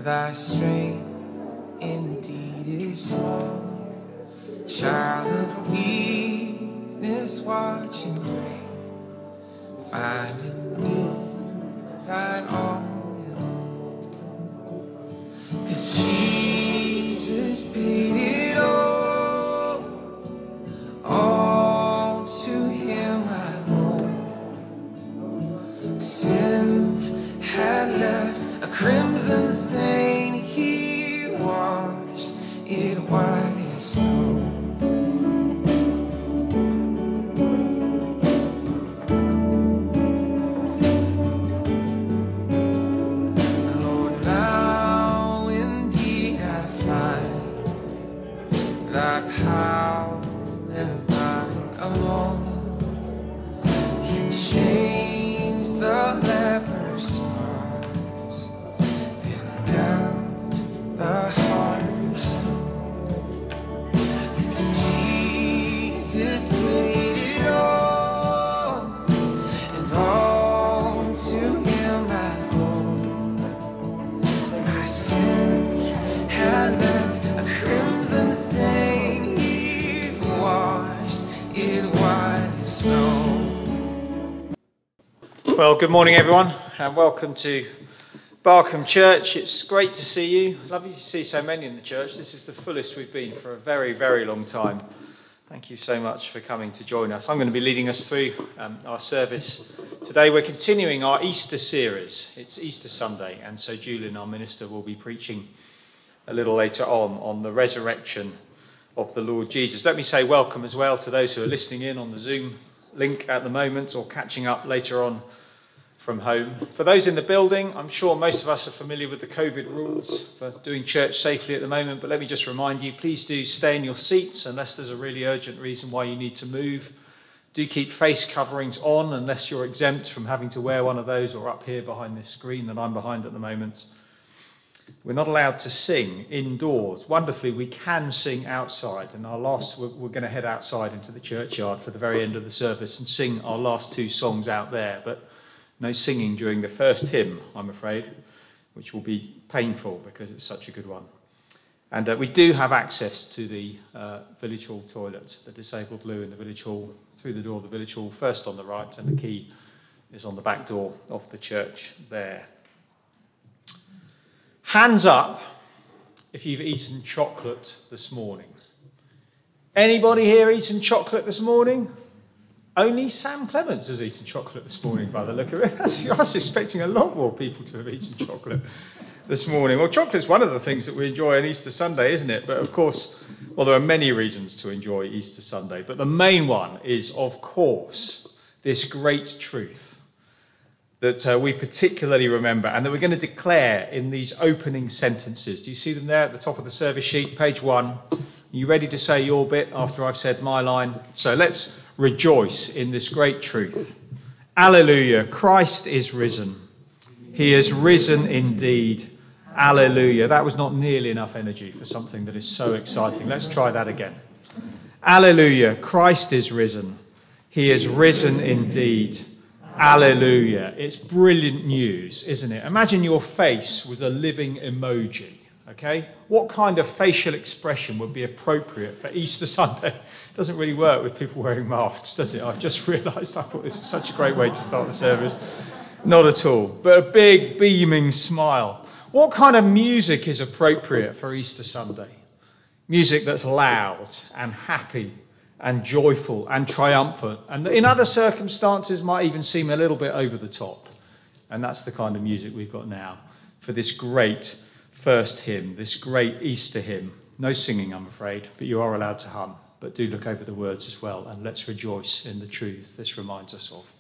thy strength indeed is small. Child of weakness, watch and pray. Find in me thine all will. 'Cause Jesus paid it all to him I owe. Sin had left a crimson stain, he washed it white as snow. Lord, now indeed I find thy power and thine alone can change the leper's spots and melt the heart of stone. 'Cause Jesus paid it all, and all to him I owe. My sin had left a crimson stain, he washed it white as snow. Well, good morning everyone and welcome to Barkham Church. It's great to see you. Lovely to see so many in the church. This is the fullest we've been for a very, very long time. Thank you so much for coming to join us. I'm going to be leading us through our service today. We're continuing our Easter series. It's Easter Sunday, and so Julian, our minister, will be preaching a little later on the resurrection of the Lord Jesus. Let me say welcome as well to those who are listening in on the Zoom link at the moment or catching up later on from home. For those in the building, I'm sure most of us are familiar with the COVID rules for doing church safely at the moment, but let me just remind you, please do stay in your seats unless there's a really urgent reason why you need to move. Do keep face coverings on unless you're exempt from having to wear one of those, or up here behind this screen that I'm behind at the moment. We're not allowed to sing indoors. Wonderfully, we can sing outside, and we're going to head outside into the churchyard for the very end of the service and sing our last two songs out there, but no singing during the first hymn, I'm afraid, which will be painful because it's such a good one. And we do have access to the village hall toilets, the disabled loo in the village hall, through the door of the village hall, first on the right, and the key is on the back door of the church there. Hands up if you've eaten chocolate this morning. Anybody here eaten chocolate this morning? Only Sam Clements has eaten chocolate this morning by the look of it. I was expecting a lot more people to have eaten chocolate this morning. Well, chocolate's one of the things that we enjoy on Easter Sunday, isn't it? But of course, well, there are many reasons to enjoy Easter Sunday, but the main one is, of course, this great truth that we particularly remember and that we're going to declare in these opening sentences. Do you see them there at the top of the service sheet, page 1? Are you ready to say your bit after I've said my line? So let's rejoice in this great truth. Alleluia, Christ is risen. He is risen indeed. Alleluia. That was not nearly enough energy for something that is so exciting. Let's try that again. Alleluia, Christ is risen. He is risen indeed. Alleluia. It's brilliant news, isn't it? Imagine your face was a living emoji, okay? What kind of facial expression would be appropriate for Easter Sunday? Doesn't really work with people wearing masks, does it? I've just realised I thought this was such a great way to start the service. Not at all, but a big beaming smile. What kind of music is appropriate for Easter Sunday? Music that's loud and happy and joyful and triumphant, and in other circumstances might even seem a little bit over the top. And that's the kind of music we've got now for this great first hymn, this great Easter hymn. No singing, I'm afraid, but you are allowed to hum. But do look over the words as well, and let's rejoice in the truths this reminds us of.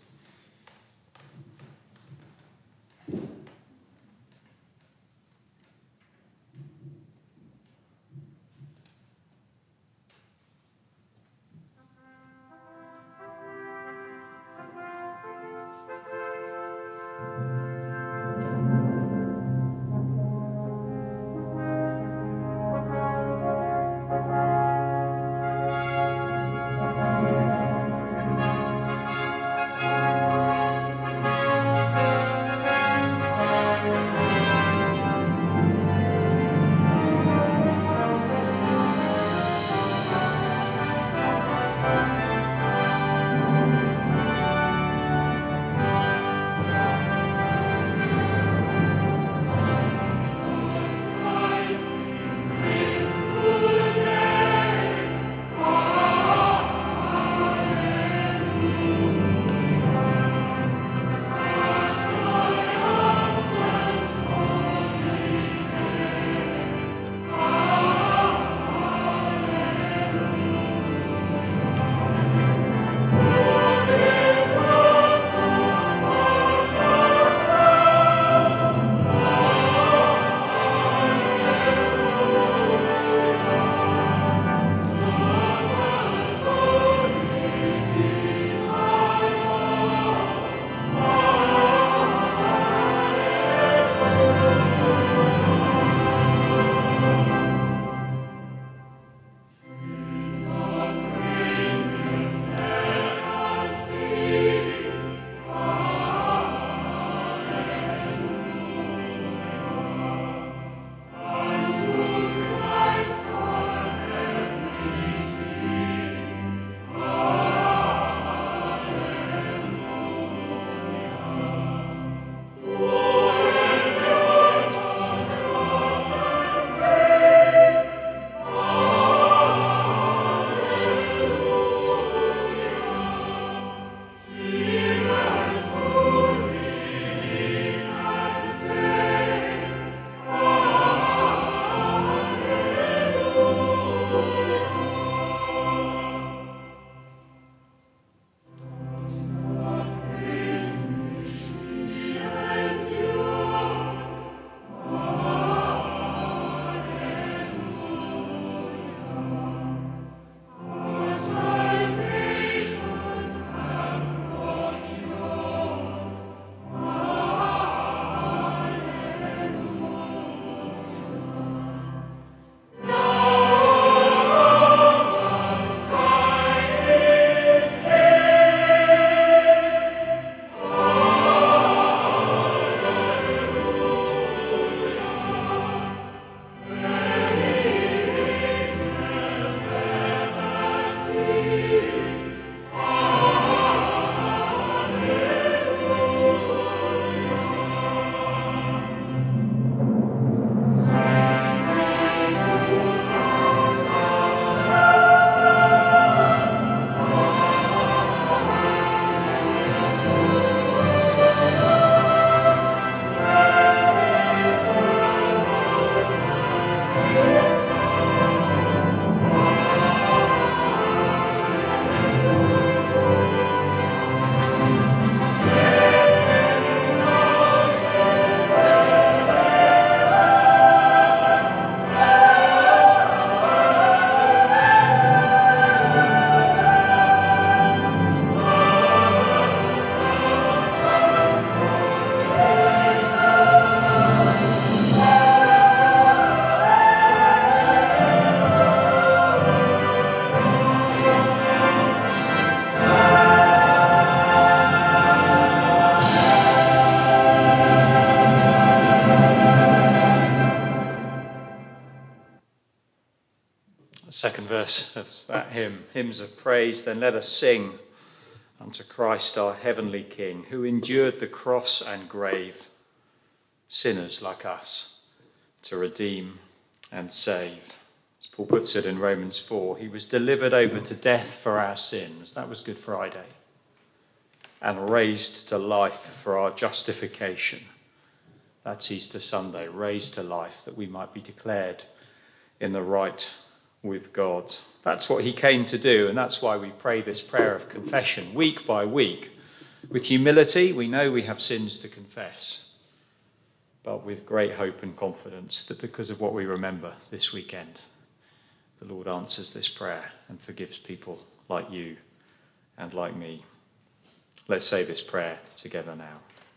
The second verse of that hymn, hymns of praise, then let us sing unto Christ our heavenly King, who endured the cross and grave, sinners like us, to redeem and save. As Paul puts it in Romans 4, he was delivered over to death for our sins. That was Good Friday. And raised to life for our justification. That's Easter Sunday, raised to life that we might be declared in the right with God. That's what he came to do, and that's why we pray this prayer of confession week by week. With humility, we know we have sins to confess, but with great hope and confidence that because of what we remember this weekend, the Lord answers this prayer and forgives people like you and like me. Let's say this prayer together now.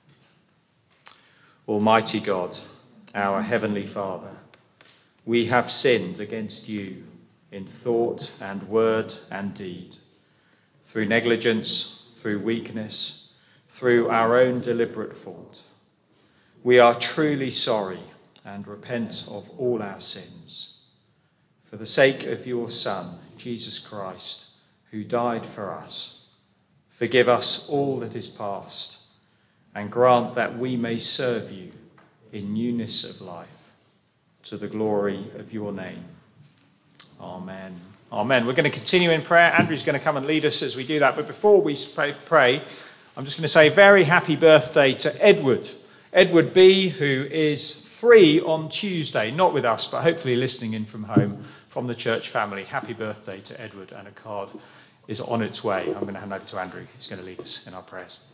Almighty God, our Heavenly Father, we have sinned against you in thought and word and deed, through negligence, through weakness, through our own deliberate fault. We are truly sorry and repent of all our sins. For the sake of your Son, Jesus Christ, who died for us, forgive us all that is past, and grant that we may serve you in newness of life, to the glory of your name. Amen. Amen. We're going to continue in prayer. Andrew's going to come and lead us as we do that. But before we pray, I'm just going to say very happy birthday to Edward. Edward B., who is free on Tuesday, not with us, but hopefully listening in from home, from the church family. Happy birthday to Edward, and a card is on its way. I'm going to hand over to Andrew. He's going to lead us in our prayers.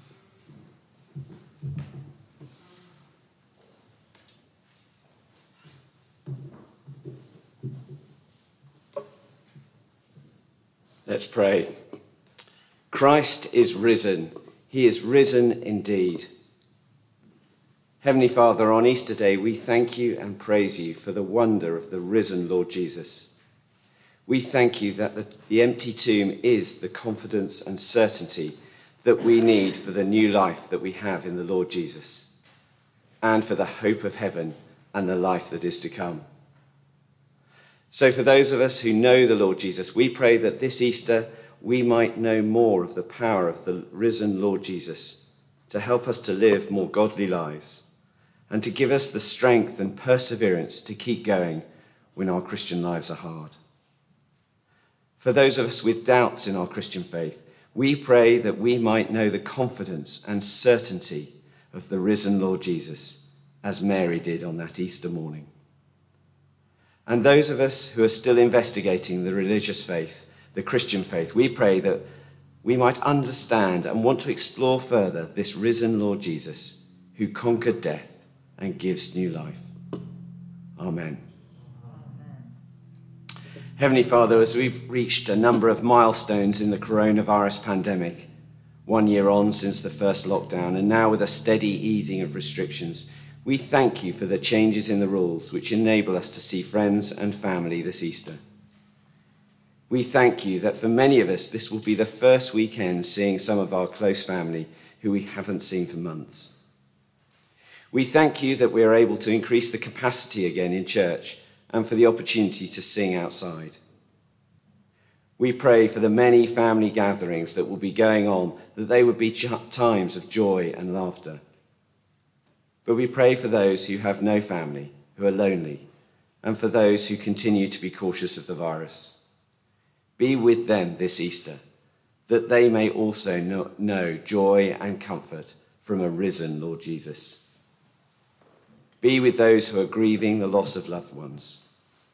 Let's pray. Christ is risen. He is risen indeed. Heavenly Father, on Easter Day, we thank you and praise you for the wonder of the risen Lord Jesus. We thank you that the empty tomb is the confidence and certainty that we need for the new life that we have in the Lord Jesus, and for the hope of heaven and the life that is to come. So for those of us who know the Lord Jesus, we pray that this Easter we might know more of the power of the risen Lord Jesus to help us to live more godly lives and to give us the strength and perseverance to keep going when our Christian lives are hard. For those of us with doubts in our Christian faith, we pray that we might know the confidence and certainty of the risen Lord Jesus, as Mary did on that Easter morning. And those of us who are still investigating the religious faith, the Christian faith, we pray that we might understand and want to explore further this risen Lord Jesus, who conquered death and gives new life. Amen. Heavenly Father, as we've reached a number of milestones in the coronavirus pandemic, 1 year on since the first lockdown, and now with a steady easing of restrictions, we thank you for the changes in the rules which enable us to see friends and family this Easter. We thank you that for many of us, this will be the first weekend seeing some of our close family who we haven't seen for months. We thank you that we are able to increase the capacity again in church and for the opportunity to sing outside. We pray for the many family gatherings that will be going on, that they would be times of joy and laughter. But we pray for those who have no family, who are lonely, and for those who continue to be cautious of the virus. Be with them this Easter, that they may also know joy and comfort from a risen Lord Jesus. Be with those who are grieving the loss of loved ones.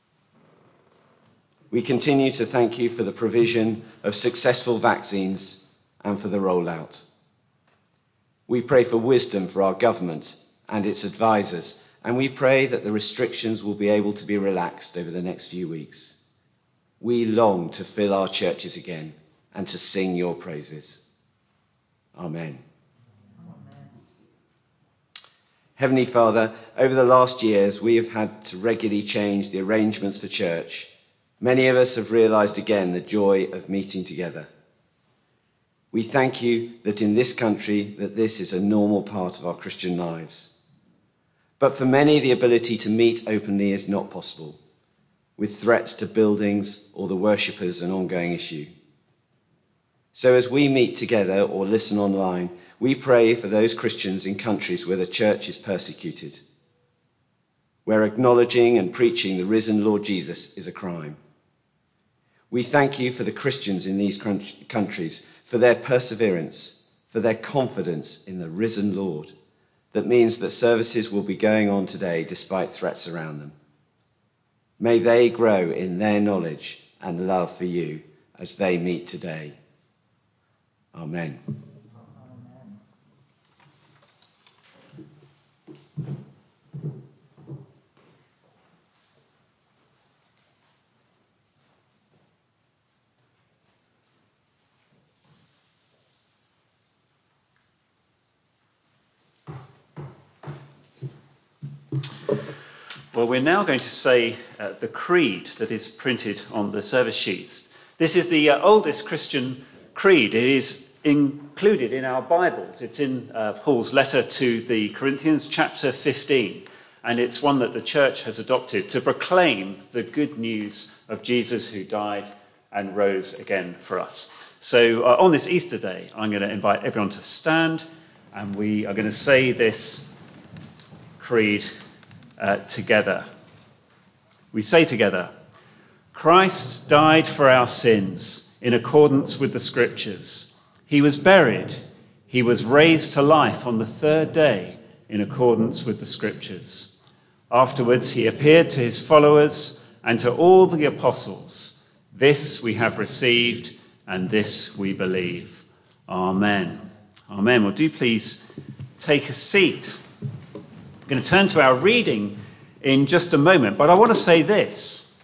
We continue to thank you for the provision of successful vaccines and for the rollout. We pray for wisdom for our government and its advisors, and we pray that the restrictions will be able to be relaxed over the next few weeks. We long to fill our churches again and to sing your praises. Amen. Amen. Heavenly Father, over the last years, we have had to regularly change the arrangements for church. Many of us have realised again the joy of meeting together. We thank you that in this country, that this is a normal part of our Christian lives. But for many, the ability to meet openly is not possible. with threats to buildings or the worshippers an ongoing issue. So as we meet together or listen online, we pray for those Christians in countries where the church is persecuted, where acknowledging and preaching the risen Lord Jesus is a crime. We thank you for the Christians in these countries, for their perseverance, for their confidence in the risen Lord. That means that services will be going on today despite threats around them. May they grow in their knowledge and love for you as they meet today. Amen. Well, we're now going to say the creed that is printed on the service sheets. This is the oldest Christian creed. It is included in our Bibles. It's in Paul's letter to the Corinthians, chapter 15, and it's one that the church has adopted to proclaim the good news of Jesus who died and rose again for us. So on this Easter day, I'm going to invite everyone to stand, and we are going to say this creed together. We say together, Christ died for our sins in accordance with the Scriptures. He was buried. He was raised to life on the third day in accordance with the Scriptures. Afterwards, he appeared to his followers and to all the apostles. This we have received and this we believe. Amen. Amen. Well, do please take a seat. I'm going to turn to our reading in just a moment, but I want to say this.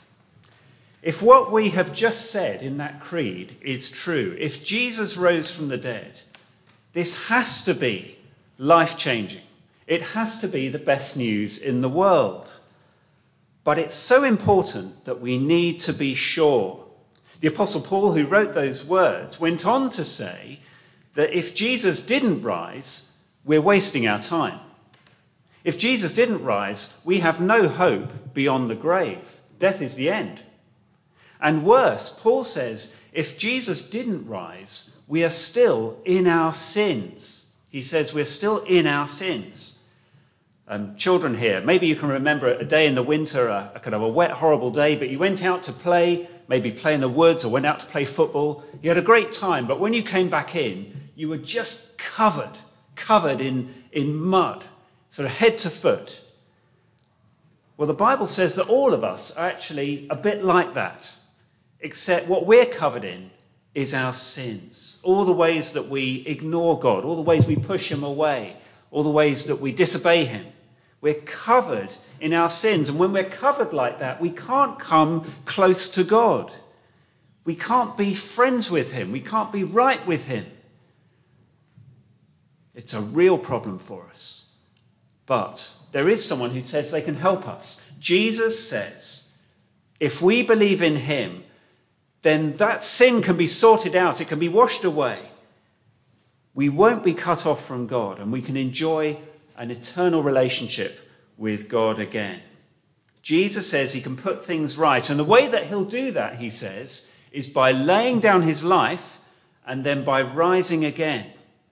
If what we have just said in that creed is true, if Jesus rose from the dead, this has to be life-changing. It has to be the best news in the world. But it's so important that we need to be sure. The Apostle Paul, who wrote those words, went on to say that if Jesus didn't rise, we're wasting our time. If Jesus didn't rise, we have no hope beyond the grave. Death is the end. And worse, Paul says, if Jesus didn't rise, we are still in our sins. He says we're still in our sins. Children here, maybe you can remember a day in the winter, a kind of a wet, horrible day, but you went out to play, maybe play in the woods or went out to play football. You had a great time, but when you came back in, you were just covered in mud, sort of head to foot. Well, the Bible says that all of us are actually a bit like that, except what we're covered in is our sins. All the ways that we ignore God, all the ways we push him away, all the ways that we disobey him. We're covered in our sins. And when we're covered like that, we can't come close to God. We can't be friends with him. We can't be right with him. It's a real problem for us. But there is someone who says they can help us. Jesus says, if we believe in him, then that sin can be sorted out. It can be washed away. We won't be cut off from God, and we can enjoy an eternal relationship with God again. Jesus says he can put things right. And the way that he'll do that, he says, is by laying down his life and then by rising again.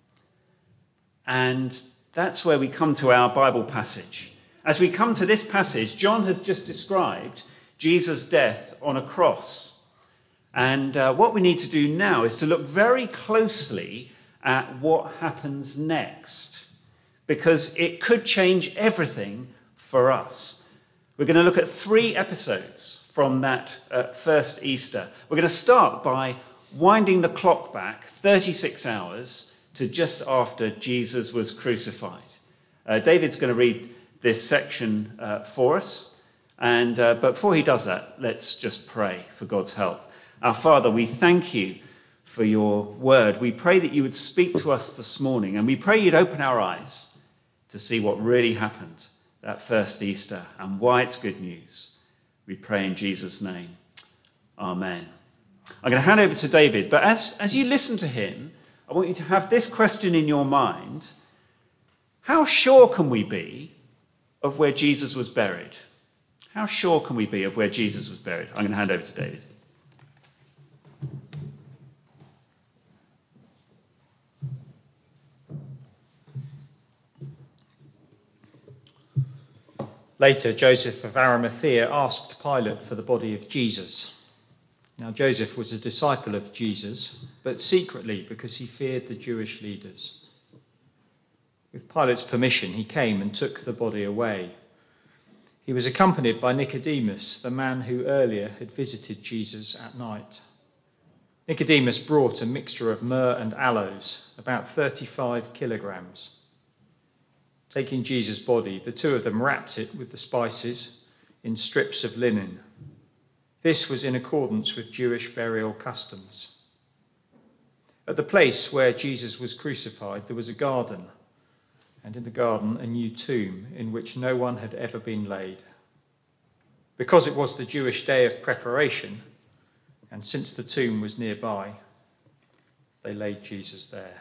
And that's where we come to our Bible passage. As we come to this passage, John has just described Jesus' death on a cross. And what we need to do now is to look very closely at what happens next, because it could change everything for us. We're going to look at 3 episodes from that first Easter. We're going to start by winding the clock back 36 hours to just after Jesus was crucified. David's going to read this section for us. But before he does that, let's just pray for God's help. Our Father, we thank you for your word. We pray that you would speak to us this morning, and we pray you'd open our eyes to see what really happened that first Easter and why it's good news. We pray in Jesus' name. Amen. I'm going to hand over to David, but as you listen to him, I want you to have this question in your mind. How sure can we be of where Jesus was buried? How sure can we be of where Jesus was buried? I'm going to hand over to David. Later, Joseph of Arimathea asked Pilate for the body of Jesus. Now, Joseph was a disciple of Jesus, but secretly because he feared the Jewish leaders. With Pilate's permission, he came and took the body away. He was accompanied by Nicodemus, the man who earlier had visited Jesus at night. Nicodemus brought a mixture of myrrh and aloes, about 35 kilograms. Taking Jesus' body, the two of them wrapped it with the spices in strips of linen. This was in accordance with Jewish burial customs. At the place where Jesus was crucified, there was a garden, and in the garden a new tomb in which no one had ever been laid. Because it was the Jewish day of preparation, and since the tomb was nearby, they laid Jesus there.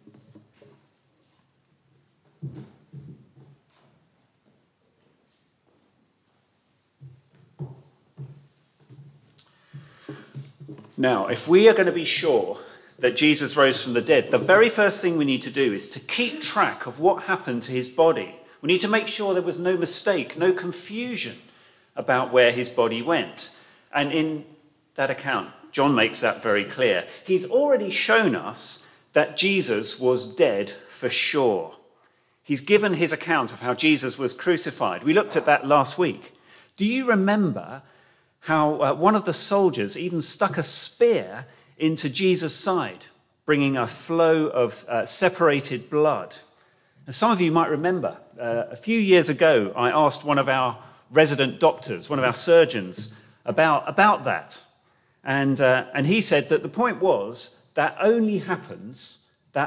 Now, if we are going to be sure that Jesus rose from the dead, the very first thing we need to do is to keep track of what happened to his body. We need to make sure there was no mistake, no confusion about where his body went. And in that account, John makes that very clear. He's already shown us that Jesus was dead for sure. He's given his account of how Jesus was crucified. We looked at that last week. Do you remember how one of the soldiers even stuck a spear into Jesus' side, bringing a flow of separated blood? And some of you might remember, a few years ago, I asked one of our resident doctors, one of our surgeons, about that. And he said that the point was that only happens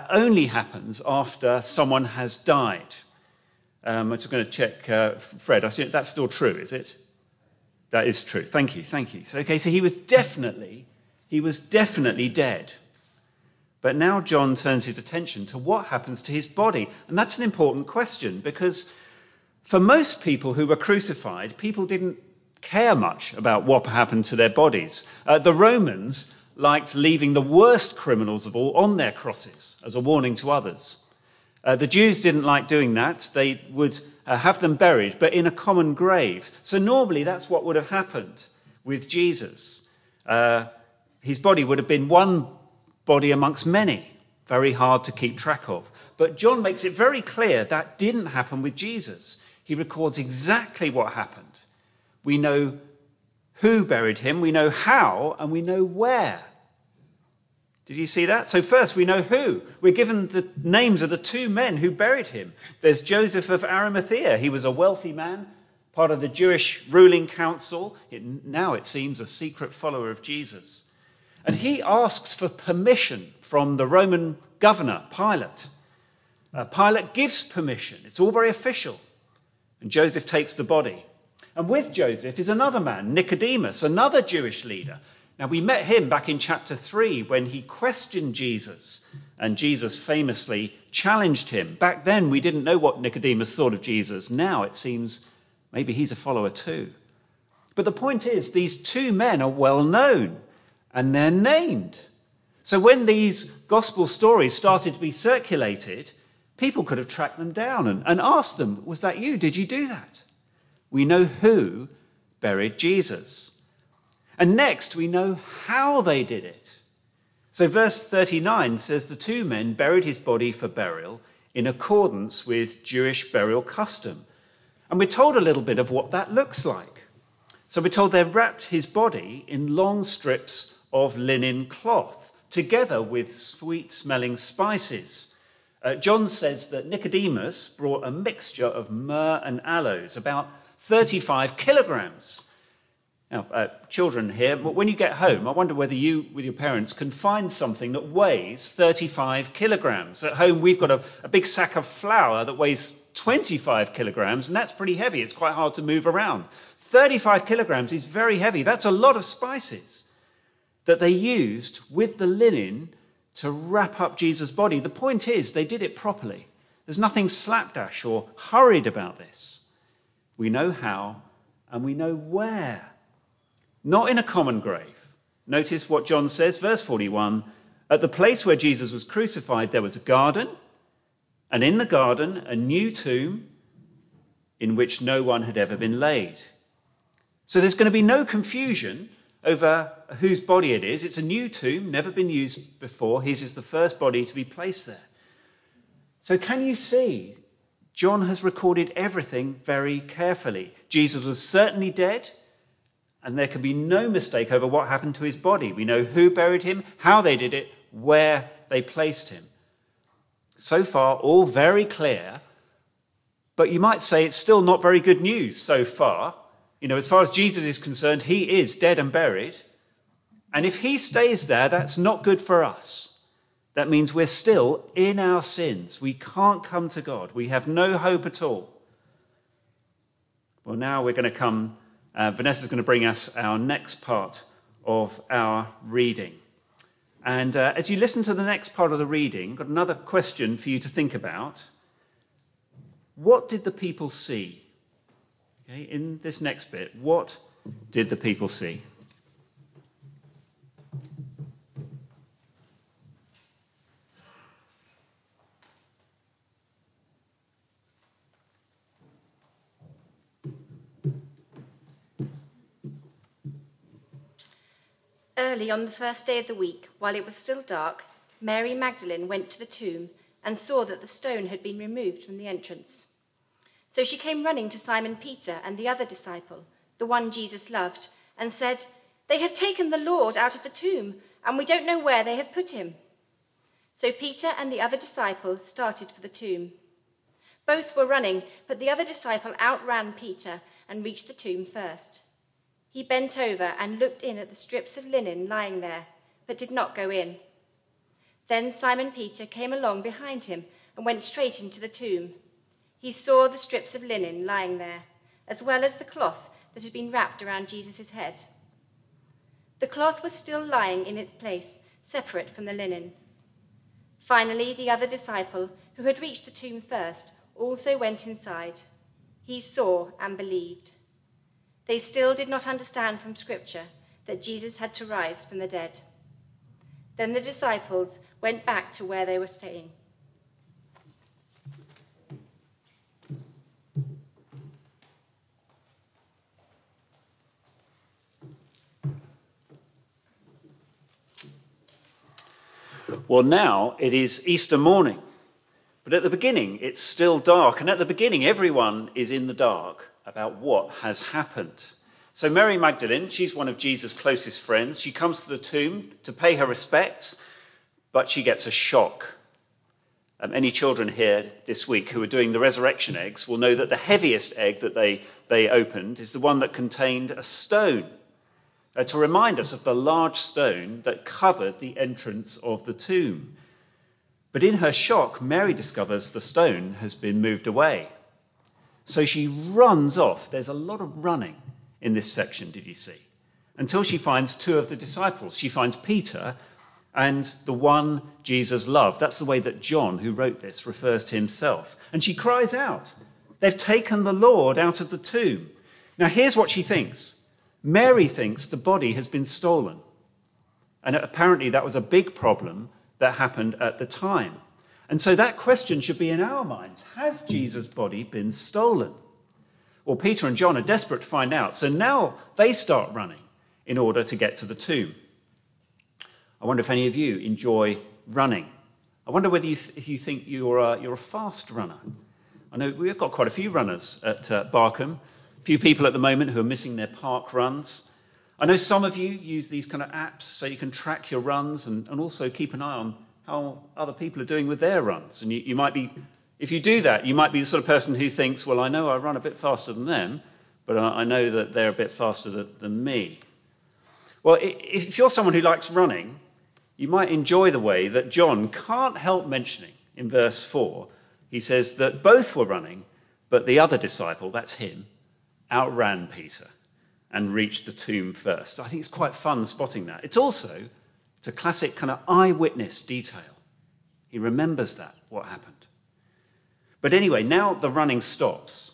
after someone has died. I'm just going to check, Fred, I see that's still true, is it? That is true. Thank you. So, okay, so he was definitely dead. But now John turns his attention to what happens to his body. And that's an important question, because for most people who were crucified, people didn't care much about what happened to their bodies. The Romans liked leaving the worst criminals of all on their crosses as a warning to others. The Jews didn't like doing that. They would have them buried, but in a common grave. So normally that's what would have happened with Jesus. His body would have been one body amongst many, very hard to keep track of. But John makes it very clear that didn't happen with Jesus. He records exactly what happened. We know who buried him, we know how, and we know where. Did you see that? So first we know who. We're given the names of the two men who buried him. There's Joseph of Arimathea. He was a wealthy man, part of the Jewish ruling council. Now it seems a secret follower of Jesus. And he asks for permission from the Roman governor, Pilate. Pilate gives permission. It's all very official. And Joseph takes the body. And with Joseph is another man, Nicodemus, another Jewish leader. Now, we met him back in chapter 3 when he questioned Jesus, and Jesus famously challenged him. Back then, we didn't know what Nicodemus thought of Jesus. Now, it seems maybe he's a follower too. But the point is, these two men are well known, and they're named. So when these gospel stories started to be circulated, people could have tracked them down and asked them, was that you? Did you do that? We know who buried Jesus. And next, we know how they did it. So verse 39 says the two men buried his body for burial in accordance with Jewish burial custom. And we're told a little bit of what that looks like. So we're told they wrapped his body in long strips of linen cloth, together with sweet-smelling spices. John says that Nicodemus brought a mixture of myrrh and aloes, about 35 kilograms. Now, children here, when you get home, I wonder whether you, with your parents, can find something that weighs 35 kilograms. At home, we've got a big sack of flour that weighs 25 kilograms, and that's pretty heavy. It's quite hard to move around. 35 kilograms is very heavy. That's a lot of spices that they used with the linen to wrap up Jesus' body. The point is, they did it properly. There's nothing slapdash or hurried about this. We know how, and we know where. Not in a common grave. Notice what John says, verse 41. At the place where Jesus was crucified, there was a garden, and in the garden, a new tomb in which no one had ever been laid. So there's going to be no confusion over whose body it is. It's a new tomb, never been used before. His is the first body to be placed there. So can you see? John has recorded everything very carefully. Jesus was certainly dead, and there can be no mistake over what happened to his body. We know who buried him, how they did it, where they placed him. So far, all very clear, but you might say it's still not very good news so far. As far as Jesus is concerned, he is dead and buried. And if he stays there, that's not good for us. That means we're still in our sins. We can't come to God. We have no hope at all. Well, now we're going to come, Vanessa's going to bring us our next part of our reading. And as you listen to the next part of the reading, I've got another question for you to think about. What did the people see? Okay, in this next bit, what did the people see? Early on the first day of the week, while it was still dark, Mary Magdalene went to the tomb and saw that the stone had been removed from the entrance. So she came running to Simon Peter and the other disciple, the one Jesus loved, and said, "They have taken the Lord out of the tomb, and we don't know where they have put him." So Peter and the other disciple started for the tomb. Both were running, but the other disciple outran Peter and reached the tomb first. He bent over and looked in at the strips of linen lying there, but did not go in. Then Simon Peter came along behind him and went straight into the tomb. He saw the strips of linen lying there, as well as the cloth that had been wrapped around Jesus' head. The cloth was still lying in its place, separate from the linen. Finally, the other disciple, who had reached the tomb first, also went inside. He saw and believed. They still did not understand from Scripture that Jesus had to rise from the dead. Then the disciples went back to where they were staying. Well, now it is Easter morning, but at the beginning it's still dark, and at the beginning everyone is in the dark about what has happened. So Mary Magdalene, she's one of Jesus' closest friends. She comes to the tomb to pay her respects, but she gets a shock. Any children here this week who are doing the resurrection eggs will know that the heaviest egg that they opened is the one that contained a stone, to remind us of the large stone that covered the entrance of the tomb. But in her shock, Mary discovers the stone has been moved away. So she runs off. There's a lot of running in this section, did you see? Until she finds two of the disciples. She finds Peter and the one Jesus loved. That's the way that John, who wrote this, refers to himself. And she cries out, "They've taken the Lord out of the tomb." Now here's what she thinks. Mary thinks the body has been stolen. And apparently that was a big problem that happened at the time. And so that question should be in our minds. Has Jesus' body been stolen? Well, Peter and John are desperate to find out. So now they start running in order to get to the tomb. I wonder if any of you enjoy running. I wonder whether if you think you're a fast runner. I know we've got quite a few runners at Barkham. A few people at the moment who are missing their park runs. I know some of you use these kind of apps so you can track your runs and also keep an eye on how other people are doing with their runs. And you might be, if you do that, you might be the sort of person who thinks, well, I know I run a bit faster than them, but I know that they're a bit faster than me. Well, if you're someone who likes running, you might enjoy the way that John can't help mentioning in verse 4. He says that both were running, but the other disciple, that's him, outran Peter and reached the tomb first. I think it's quite fun spotting that. It's a classic kind of eyewitness detail. He remembers that, what happened. But anyway, now the running stops.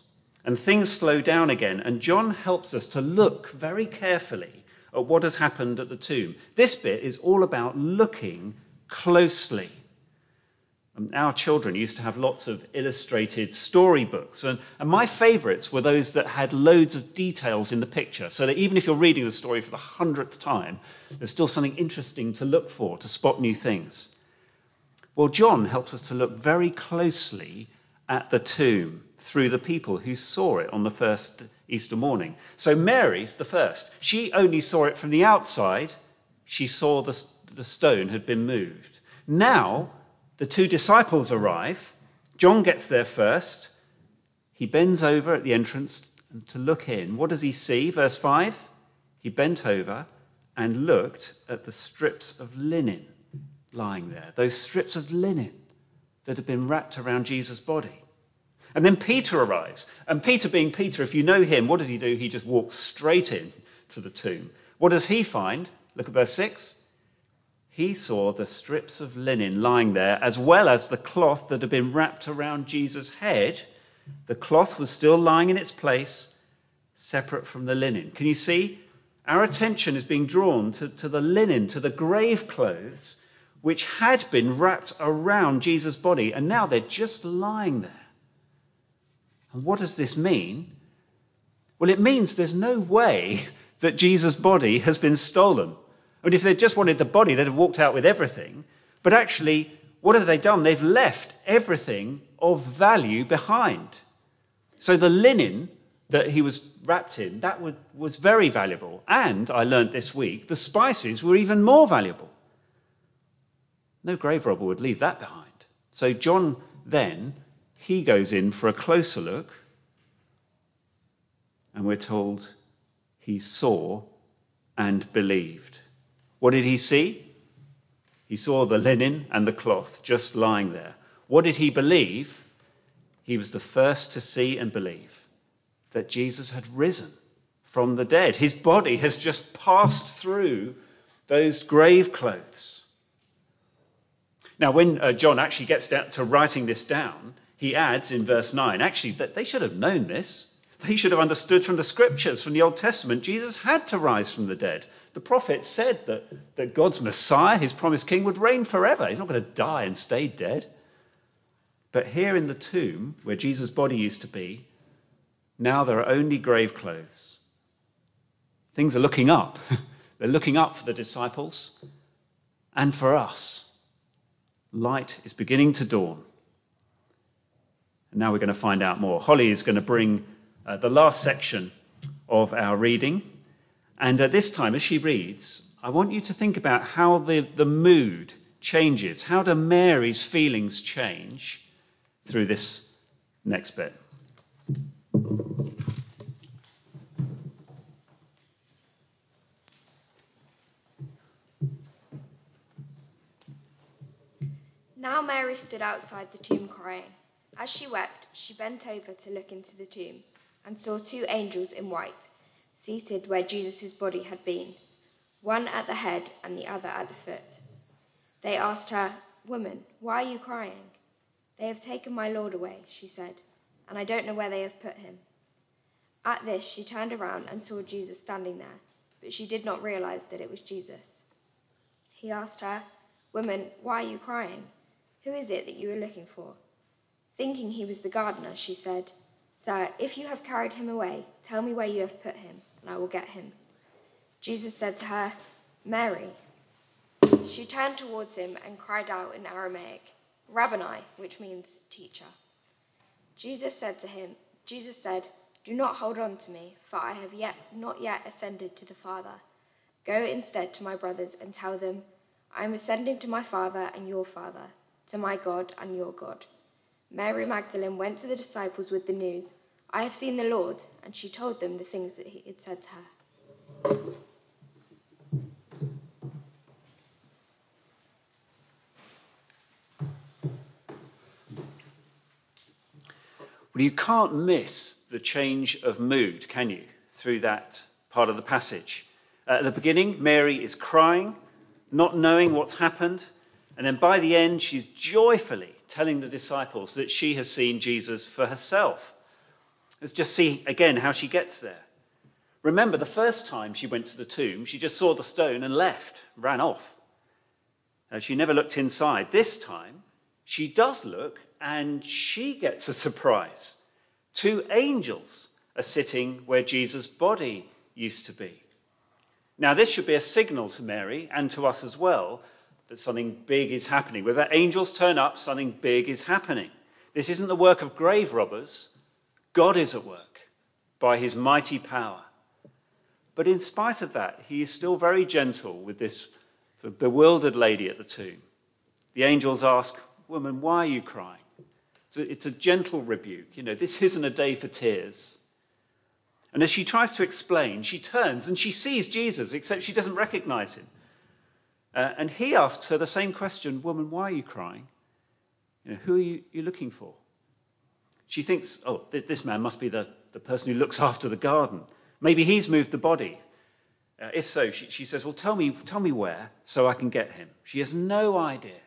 and things slow down again. And John helps us to look very carefully at what has happened at the tomb. This bit is all about looking closely. Our children used to have lots of illustrated storybooks, and my favourites were those that had loads of details in the picture, so that even if you're reading the story for the 100th time, there's still something interesting to look for, to spot new things. Well, John helps us to look very closely at the tomb through the people who saw it on the first Easter morning. So Mary's the first. She only saw it from the outside. She saw the stone had been moved. Now, the two disciples arrive. John gets there first. He bends over at the entrance to look in. What does he see? Verse 5, he bent over and looked at the strips of linen lying there, those strips of linen that had been wrapped around Jesus' body. And then Peter arrives. And Peter, being Peter, if you know him, what does he do? He just walks straight in to the tomb. What does he find? Look at verse 6. He saw the strips of linen lying there, as well as the cloth that had been wrapped around Jesus' head. The cloth was still lying in its place, separate from the linen. Can you see? Our attention is being drawn to the linen, to the grave clothes, which had been wrapped around Jesus' body, and now they're just lying there. And what does this mean? Well, it means there's no way that Jesus' body has been stolen. I mean, if they just wanted the body, they'd have walked out with everything. But actually, what have they done? They've left everything of value behind. So the linen that he was wrapped in, that was very valuable. And I learned this week, the spices were even more valuable. No grave robber would leave that behind. So John then, he goes in for a closer look. And we're told he saw and believed. What did he see? He saw the linen and the cloth just lying there. What did he believe? He was the first to see and believe that Jesus had risen from the dead. His body has just passed through those grave clothes. Now, when John actually gets down to writing this down, he adds in verse 9, actually, that they should have known this. They should have understood from the scriptures, from the Old Testament, Jesus had to rise from the dead. The prophet said that God's Messiah, his promised king, would reign forever. He's not going to die and stay dead. But here in the tomb, where Jesus' body used to be, now there are only grave clothes. Things are looking up. They're looking up for the disciples and for us. Light is beginning to dawn. And now we're going to find out more. Holly is going to bring the last section of our reading. And this time, as she reads, I want you to think about how the mood changes. How do Mary's feelings change through this next bit? Now Mary stood outside the tomb crying. As she wept, she bent over to look into the tomb and saw two angels in white, seated where Jesus' body had been, one at the head and the other at the foot. They asked her, "Woman, why are you crying?" "They have taken my Lord away," she said, "and I don't know where they have put him." At this, she turned around and saw Jesus standing there, but she did not realize that it was Jesus. He asked her, "Woman, why are you crying? Who is it that you are looking for?" Thinking he was the gardener, she said, "Sir, if you have carried him away, tell me where you have put him, and I will get him." Jesus said to her, "Mary." She turned towards him and cried out in Aramaic, "Rabboni," which means teacher. Jesus said, "Do not hold on to me, for I have not yet ascended to the Father. Go instead to my brothers and tell them, I am ascending to my Father and your Father, to my God and your God." Mary Magdalene went to the disciples with the news, "I have seen the Lord," and she told them the things that he had said to her. Well, you can't miss the change of mood, can you, through that part of the passage? At the beginning, Mary is crying, not knowing what's happened, and then by the end, she's joyfully telling the disciples that she has seen Jesus for herself. Let's just see again how she gets there. Remember, the first time she went to the tomb, she just saw the stone and left, ran off. She never looked inside. This time, she does look, and she gets a surprise. 2 angels are sitting where Jesus' body used to be. Now, this should be a signal to Mary and to us as well that something big is happening. Whether angels turn up, something big is happening. This isn't the work of grave robbers. God is at work by his mighty power. But in spite of that, he is still very gentle with this sort of bewildered lady at the tomb. The angels ask, "Woman, why are you crying?" It's a gentle rebuke. This isn't a day for tears. And as she tries to explain, she turns and she sees Jesus, except she doesn't recognize him. And he asks her the same question, "Woman, why are you crying? Who are you looking for?" She thinks, this man must be the person who looks after the garden. Maybe he's moved the body. If so, she says, "Well, tell me where so I can get him." She has no idea.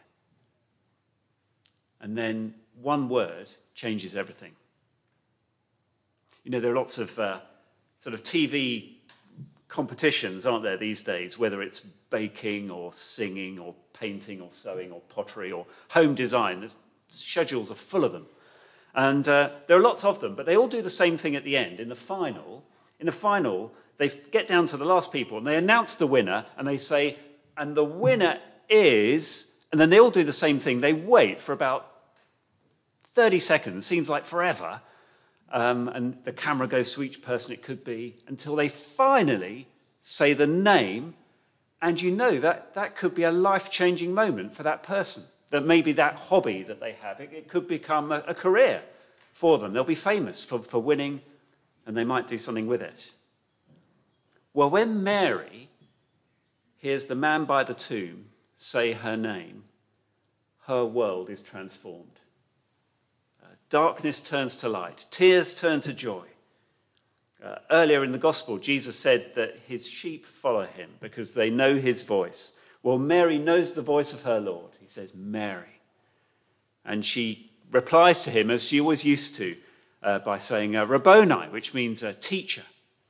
And then one word changes everything. There are lots of sort of TV competitions, aren't there, these days, whether it's baking or singing or painting or sewing or pottery or home design. The schedules are full of them. And there are lots of them, but they all do the same thing at the end. In the final, they get down to the last people and they announce the winner and they say, "And the winner is," and then they all do the same thing. They wait for about 30 seconds, seems like forever, and the camera goes to each person it could be until they finally say the name, and that could be a life-changing moment for that person. That maybe that hobby that they have, it could become a career for them. They'll be famous for winning, and they might do something with it. Well, when Mary hears the man by the tomb say her name, her world is transformed. Darkness turns to light. Tears turn to joy. Earlier in the gospel, Jesus said that his sheep follow him because they know his voice. Well, Mary knows the voice of her Lord. He says, "Mary." And she replies to him, as she always used to, by saying Rabboni, which means teacher.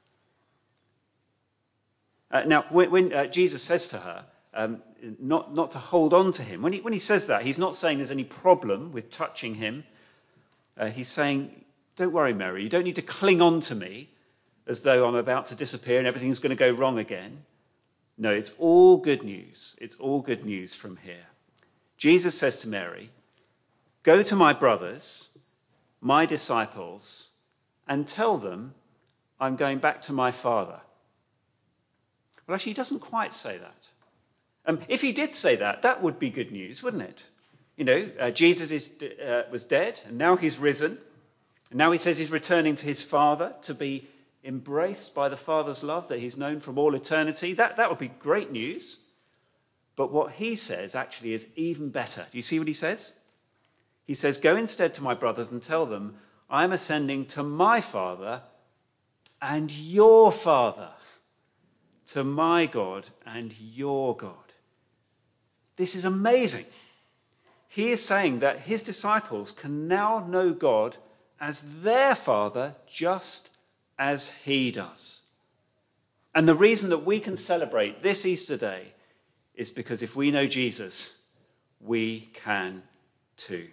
Now, when Jesus says to her, not to hold on to him, when he says that, he's not saying there's any problem with touching him. He's saying, "Don't worry, Mary, you don't need to cling on to me as though I'm about to disappear and everything's going to go wrong again. No, it's all good news. It's all good news from here." Jesus says to Mary, "Go to my brothers, my disciples, and tell them I'm going back to my Father." Well, actually, he doesn't quite say that. If he did say that, that would be good news, wouldn't it? Jesus was dead, and now he's risen. And now he says he's returning to his Father to be embraced by the Father's love that he's known from all eternity. That would be great news. But what he says actually is even better. Do you see what he says? He says, "Go instead to my brothers and tell them, I'm ascending to my Father and your Father, to my God and your God." This is amazing. He is saying that his disciples can now know God as their Father, just as he does. And the reason that we can celebrate this Easter day is because if we know Jesus, we can too.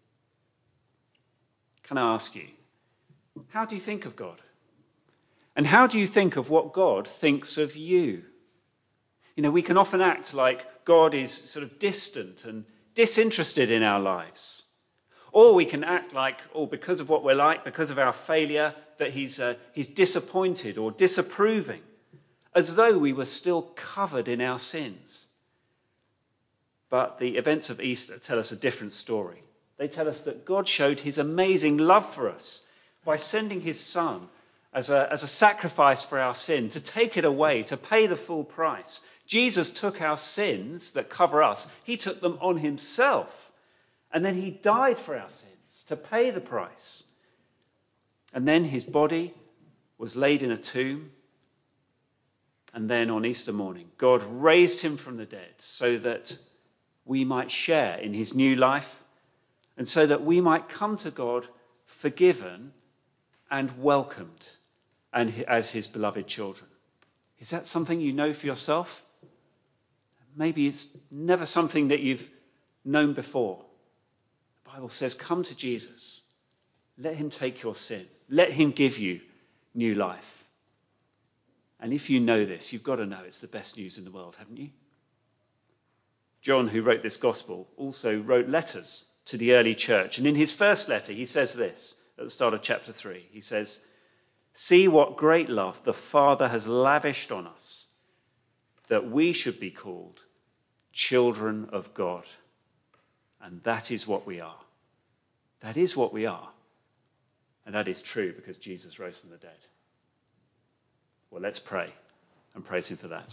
Can I ask you, how do you think of God? And how do you think of what God thinks of you? We can often act like God is sort of distant and disinterested in our lives. Or we can act like, because of what we're like, because of our failure, that he's disappointed or disapproving, as though we were still covered in our sins. But the events of Easter tell us a different story. They tell us that God showed his amazing love for us by sending his Son as a sacrifice for our sin, to take it away, to pay the full price. Jesus took our sins that cover us. He took them on himself. And then he died for our sins to pay the price. And then his body was laid in a tomb. And then on Easter morning, God raised him from the dead so that we might share in his new life and so that we might come to God forgiven and welcomed and as his beloved children. Is that something you know for yourself? Maybe it's never something that you've known before. The Bible says, come to Jesus. Let him take your sin. Let him give you new life. And if you know this, you've got to know it's the best news in the world, haven't you? John, who wrote this gospel, also wrote letters to the early church. And in his first letter, he says this at the start of chapter 3. He says, see what great love the Father has lavished on us, that we should be called children of God. And that is what we are. That is what we are. And that is true because Jesus rose from the dead. Well, let's pray and praise him for that.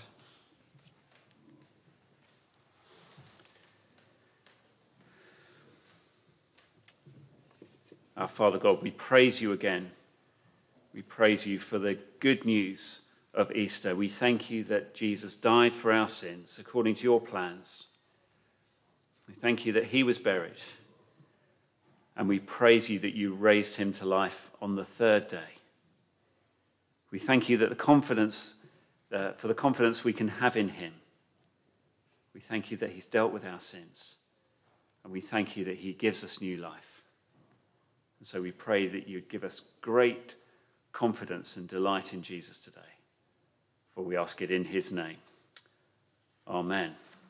Our Father God, we praise you again. We praise you for the good news of Easter. We thank you that Jesus died for our sins according to your plans. We thank you that he was buried. And we praise you that you raised him to life on the third day. We thank you that for the confidence we can have in him. We thank you that he's dealt with our sins. And we thank you that he gives us new life. And so we pray that you'd give us great confidence and delight in Jesus today. For we ask it in his name. Amen.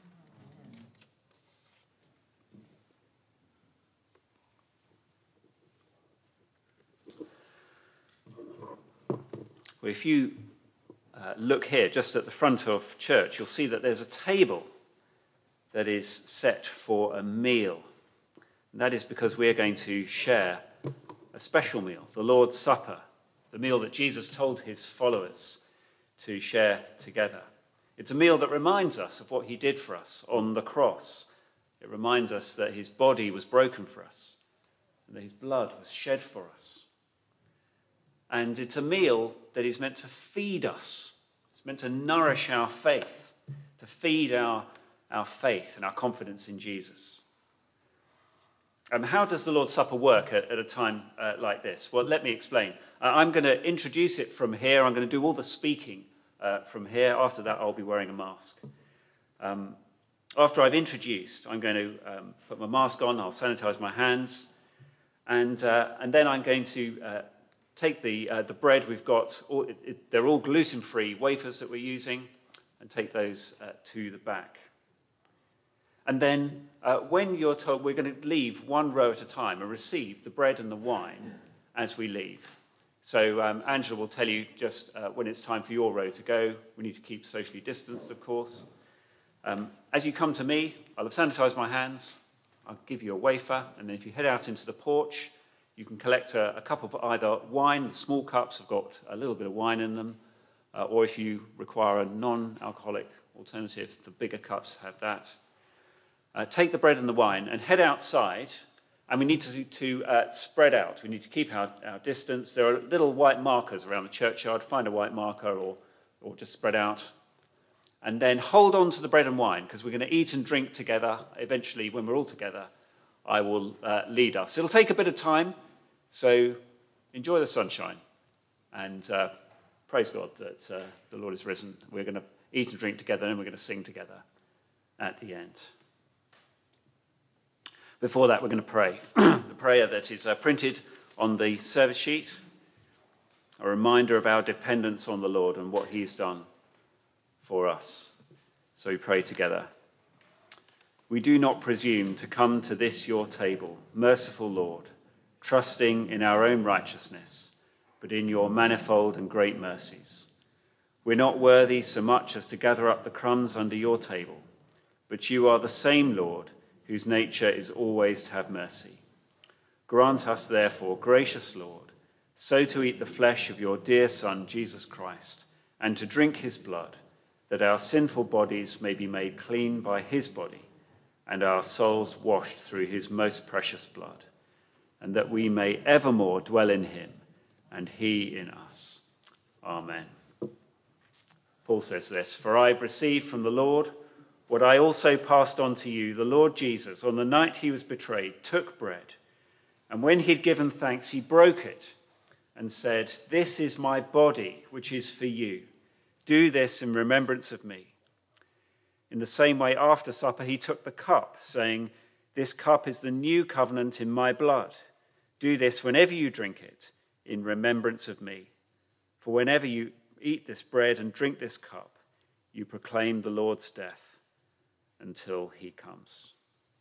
Well, if you look here, just at the front of church, you'll see that there's a table that is set for a meal. And that is because we're going to share a special meal, the Lord's Supper, the meal that Jesus told his followers to share together. It's a meal that reminds us of what he did for us on the cross. It reminds us that his body was broken for us and that his blood was shed for us. And it's a meal that is meant to feed us. It's meant to nourish our faith, to feed our faith and our confidence in Jesus. How does the Lord's Supper work at a time like this? Well, let me explain. I'm going to introduce it from here. I'm going to do all the speaking from here. After that, I'll be wearing a mask. After I've introduced, I'm going to put my mask on. I'll sanitize my hands. And then I'm going to take the bread we've got. They're all gluten-free wafers that we're using, and take those to the back. And then when you're told, we're going to leave one row at a time and receive the bread and the wine as we leave. So Angela will tell you just when it's time for your row to go. We need to keep socially distanced, of course. As you come to me, I'll have sanitized my hands. I'll give you a wafer. And then if you head out into the porch, you can collect a cup of either wine. The small cups have got a little bit of wine in them. Or if you require a non-alcoholic alternative, the bigger cups have that. Take the bread and the wine and head outside, and we need to spread out. We need to keep our distance. There are little white markers around the churchyard. Find a white marker or just spread out. And then hold on to the bread and wine, because we're going to eat and drink together. Eventually, when we're all together, I will lead us. It'll take a bit of time, so enjoy the sunshine. And praise God that the Lord is risen. We're going to eat and drink together, and we're going to sing together at the end. Before that, we're going to pray. The prayer that is printed on the service sheet, a reminder of our dependence on the Lord and what he's done for us. So we pray together. We do not presume to come to this your table, merciful Lord, trusting in our own righteousness, but in your manifold and great mercies. We're not worthy so much as to gather up the crumbs under your table, but you are the same Lord, whose nature is always to have mercy. Grant us, therefore, gracious Lord, so to eat the flesh of your dear Son, Jesus Christ, and to drink his blood, that our sinful bodies may be made clean by his body, and our souls washed through his most precious blood, and that we may evermore dwell in him, and he in us. Amen. Paul says this, "For I have received from the Lord what I also passed on to you. The Lord Jesus, on the night he was betrayed, took bread, and when he'd given thanks, he broke it, and said, "This is my body, which is for you. Do this in remembrance of me." In the same way, after supper, he took the cup, saying, "This cup is the new covenant in my blood. Do this whenever you drink it, in remembrance of me. For whenever you eat this bread and drink this cup, you proclaim the Lord's death until he comes."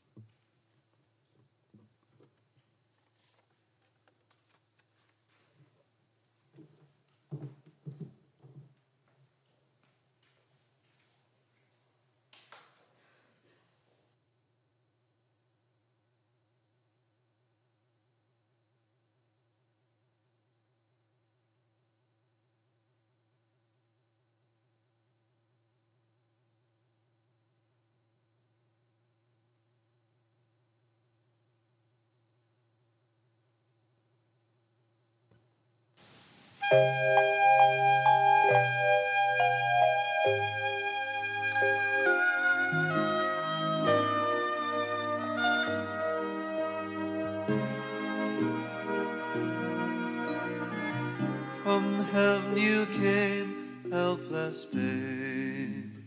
From heaven you came, helpless babe.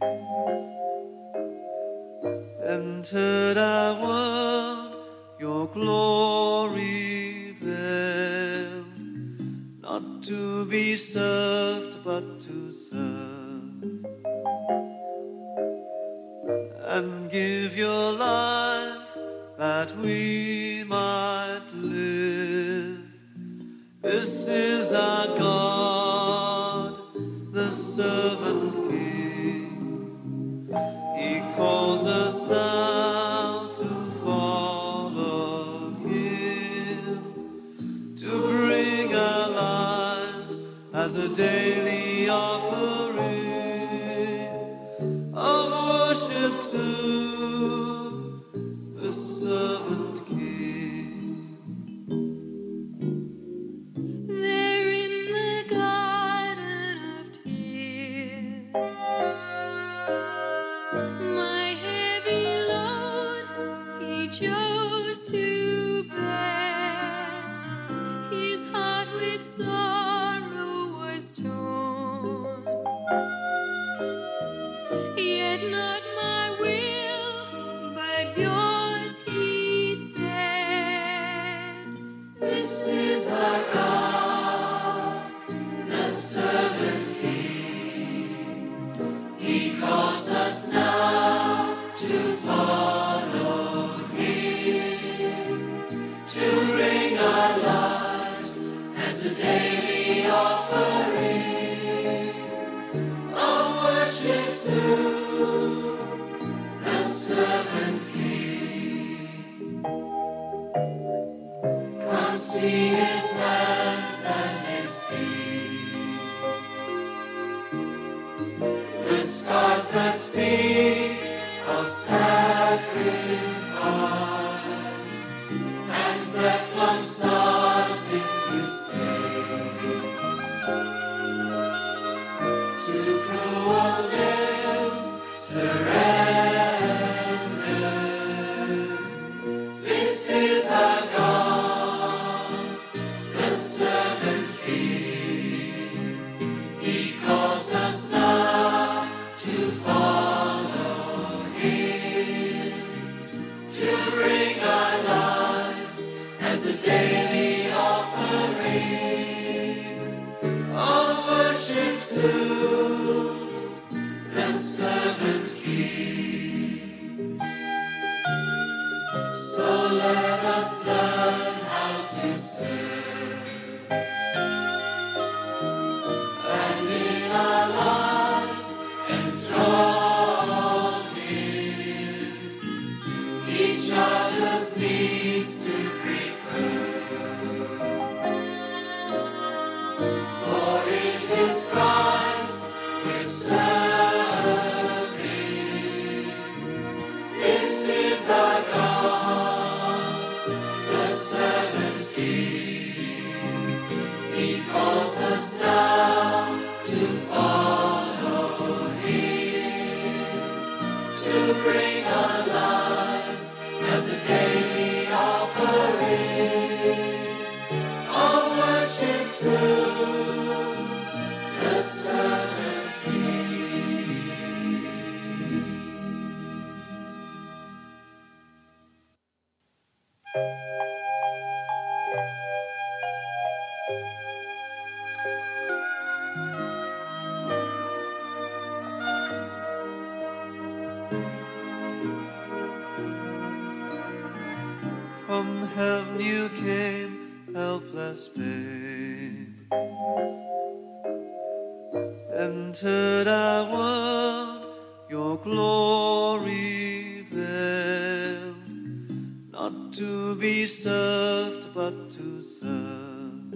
Entered our world, your glory veiled. Not to be served, but to serve. And give your life that we might live. This is our God, the servant King. He calls us now to follow him, to bring our lives as a daily offering of worship to the servant King. There in the garden of tears, my heavy load he chose to bear. His heart with sorrow was torn, yet not my will, but yours, he said. This is our God, the servant King. He calls us now to follow him, to bring our lives as a daily offering of worship to the servant King. Come see his hands and his feet, the scars that speak of sacrifice, hands that flung stars into space, to cruel lips surrendered. This is our God, the servant King. He calls us now to follow him, to bring our lives as a daily offering of worship to the servant King. So let us learn how to serve, and in our lives enthrall him, each other's needs to prefer. For it is Christ we're serving. This is our God, the servant King. He calls us now to follow him, to bring our lives as a daily offering of worship to From heaven you came, helpless babe. Entered our world, your glory veiled, not to be served, but to serve,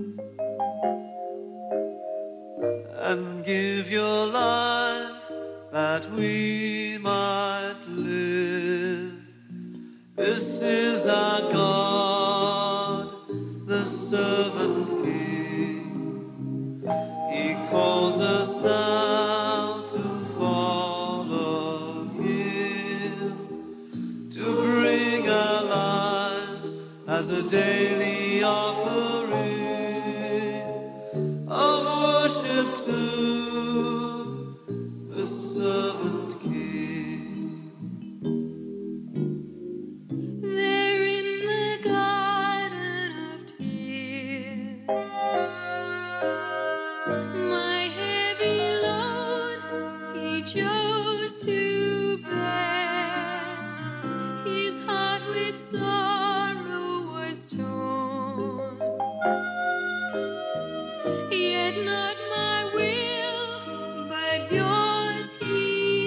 and give your life that we might live. This is our God, the servant King. He calls us now to follow Him, to bring our lives as a daily offering of worship to the servant King. There in the garden of tears, my heavy load He chose to bear. His heart with sorrow was torn, yet not my will, but yours, He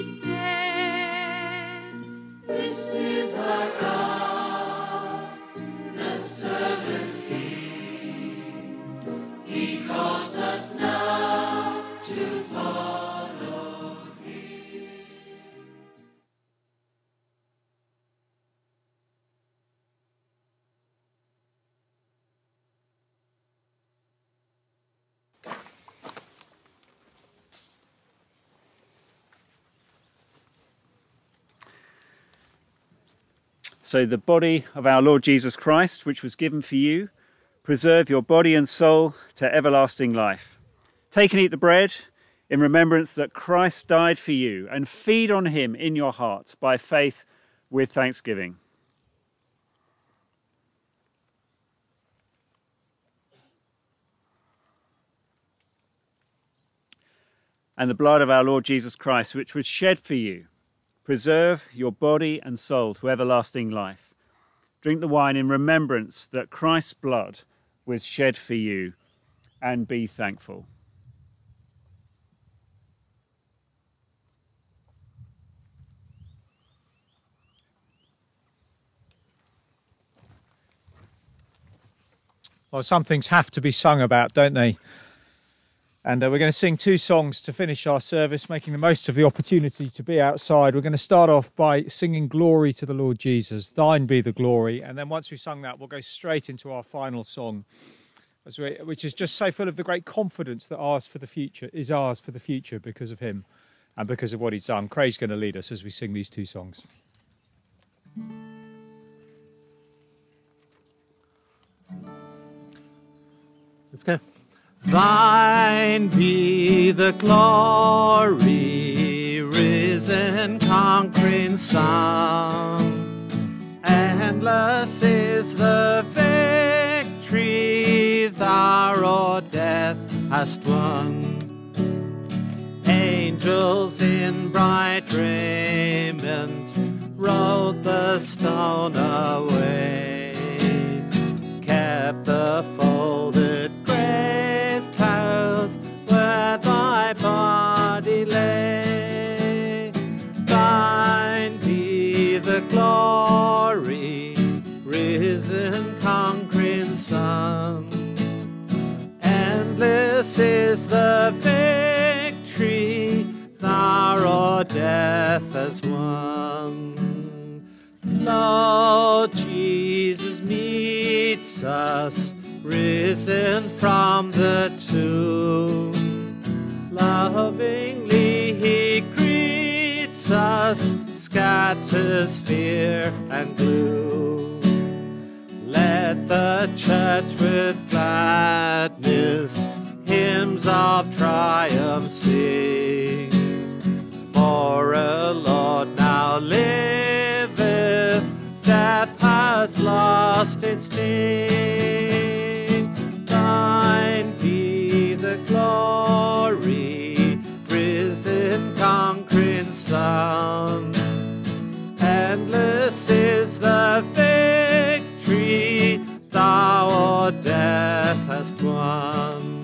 said. This is our God, the servant King. He calls us now to follow Him. So the body of our Lord Jesus Christ, which was given for you, preserve your body and soul to everlasting life. Take and eat the bread in remembrance that Christ died for you, and feed on Him in your hearts by faith with thanksgiving. And the blood of our Lord Jesus Christ, which was shed for you, preserve your body and soul to everlasting life. Drink the wine in remembrance that Christ's blood was shed for you, and be thankful. Well, some things have to be sung about, don't they? And we're going to sing two songs to finish our service, making the most of the opportunity to be outside. We're going to start off by singing Glory to the Lord Jesus, Thine be the glory. And then once we've sung that, we'll go straight into our final song, which is just so full of the great confidence that ours for the future is ours for the future because of Him and because of what He's done. Craig's going to lead us as we sing these two songs. Let's go. Thine be the glory, risen, conquering Son. Endless is the victory thou o'er death hast won. Angels in bright raiment rolled the stone away, kept the folded grave clothes where thy body lay. Thine be the glory, risen, conquering Son. Endless is the victory thou o'er death hast won. Lo, Jesus meets us, risen from the tomb. Lovingly He greets us, scatters fear and gloom. Let the church with gladness hymns of triumph sing. For a Lord now liveth, death has lost its sting. Thine be the glory, risen, conquering Son. Endless is the victory thou, O death, hast won.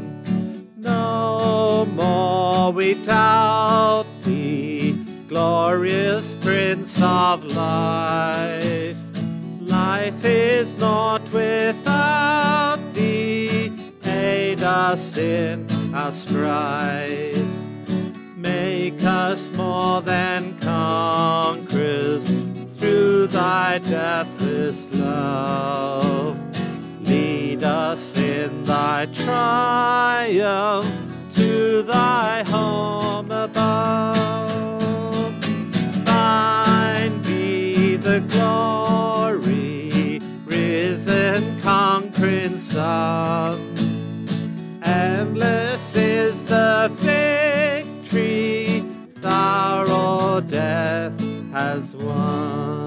No more we doubt thee, glorious Prince of life. Life is not without thee, aid us in our strife. Make us more than conquerors through thy deathless love. Lead us in thy triumph to thy home above. Thine be the glory, risen, conquering Son. Endless is the victory thou, O death, has won.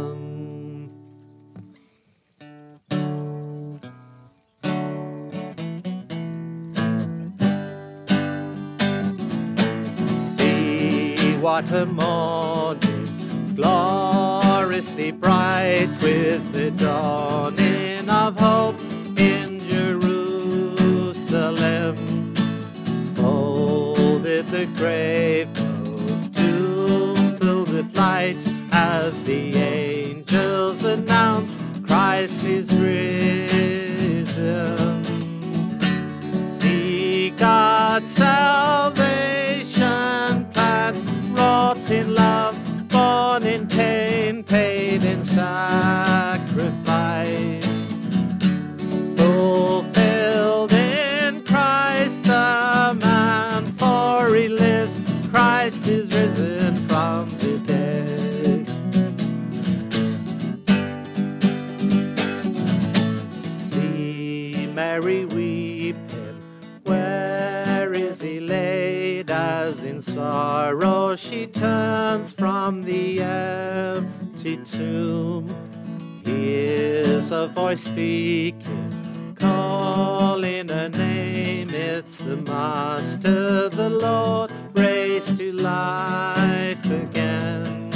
See what a morning, gloriously bright, with the dawning of hope in Jerusalem. Folded the grave of doom, filled with light, as the angels announce Christ is risen. See God's salvation plan, wrought in love, born in pain, paid in sacrifice. Fulfilled in Christ the man, for he lives, Christ is risen from the dead. See Mary weeping, where is he laid? As in sorrow she turns from the empty tomb. Hears a voice speaking, calling a name. It's the Master, the Lord, raised to life again.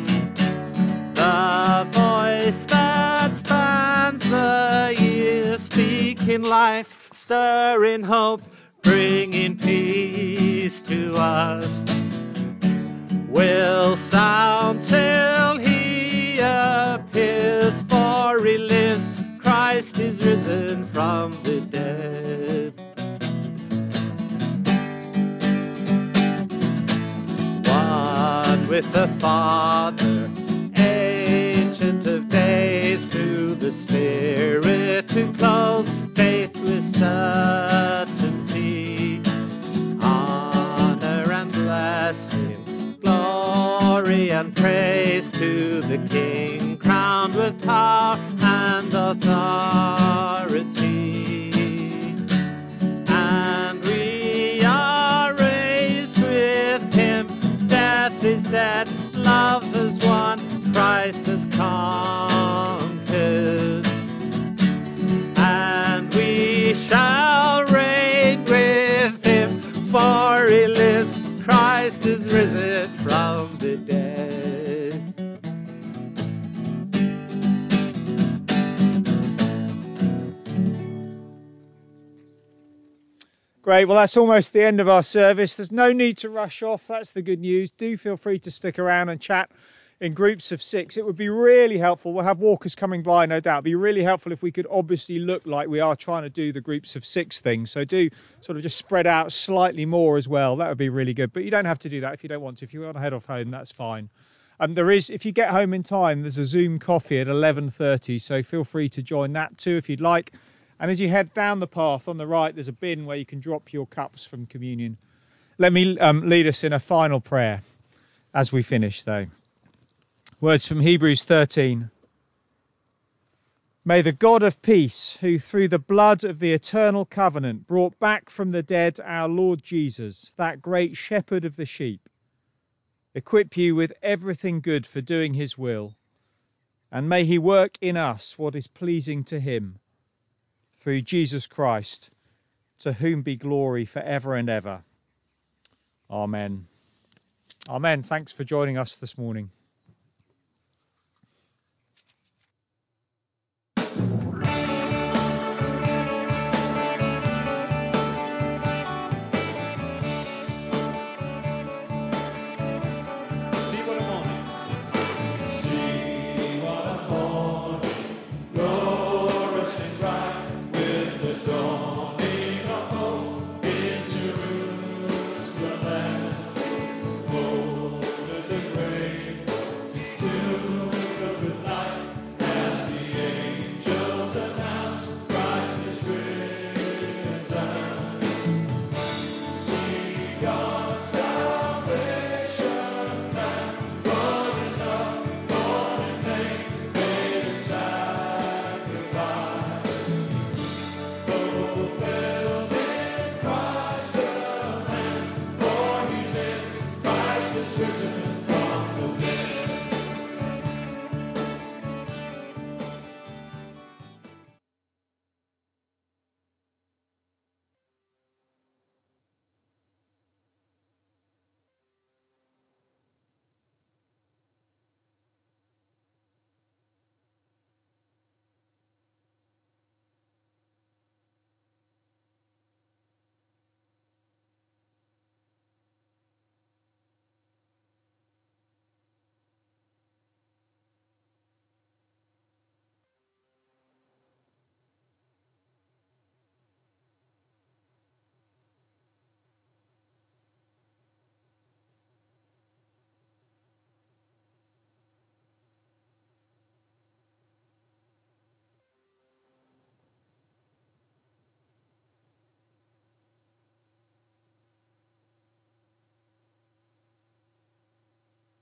The voice that spans the years, speaking life, stirring hope, bringing peace to us, will sound till he appears, for he lives, Christ is risen from the dead. One with the Father, Ancient of Days, through the Spirit to clothe faith with certainty. Honor and blessing, glory and praise to the King, crowned with power and authority. And we are raised with him. Death is dead, love has won, Christ has conquered. And we shall reign with him, for he lives, Christ is risen from the dead. Great. Well, that's almost the end of our service. There's no need to rush off. That's the good news. Do feel free to stick around and chat in groups of 6. It would be really helpful. We'll have walkers coming by, no doubt. It'd be really helpful if we could obviously look like we are trying to do the groups of 6 thing. So do sort of just spread out slightly more as well. That would be really good. But you don't have to do that if you don't want to. If you want to head off home, that's fine. There is, if you get home in time, there's a Zoom coffee at 11:30. So feel free to join that too if you'd like. And as you head down the path on the right, there's a bin where you can drop your cups from communion. Let me lead us in a final prayer as we finish, though. Words from Hebrews 13. May the God of peace, who through the blood of the eternal covenant brought back from the dead our Lord Jesus, that great shepherd of the sheep, equip you with everything good for doing his will, and may he work in us what is pleasing to him, through Jesus Christ, to whom be glory forever and ever. Amen. Amen. Thanks for joining us this morning.